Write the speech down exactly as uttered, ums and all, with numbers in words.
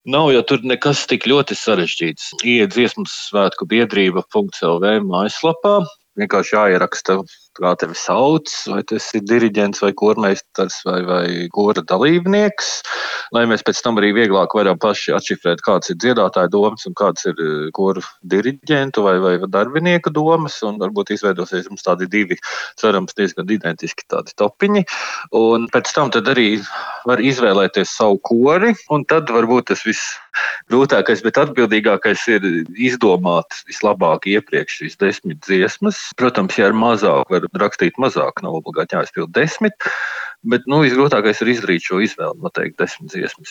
Nav jau tur nekas tik ļoti sarežģīts. Iet dziesmu svētku biedrība punkts el vē mājaslapā. Vienkārši jāieraksta, kā tevi sauc, vai tas ir diriģents, vai kormeistars, vai, vai kora dalībnieks. Lai mēs pēc tam arī vieglāk varam paši atšifrēt, kāds ir dziedātāja domas un kāds ir kora diriģentu vai, vai darbinieku domas. Un varbūt izveidosies mums tādi divi, cerams, diezgan identiski tādi topiņi. Un pēc tam tad arī var izvēlēties savu kori, un tad varbūt tas viss grūtākais, bet atbildīgākais ir izdomāt vislabāk iepriekš šīs desmit dziesmas. Protams, ja ir mazāk, var rakstīt mazāk, nav obligāti jāizpild desmit, bet nu, visgrūtākais ir izdarīt šo izvēli, noteikti desmit dziesmas.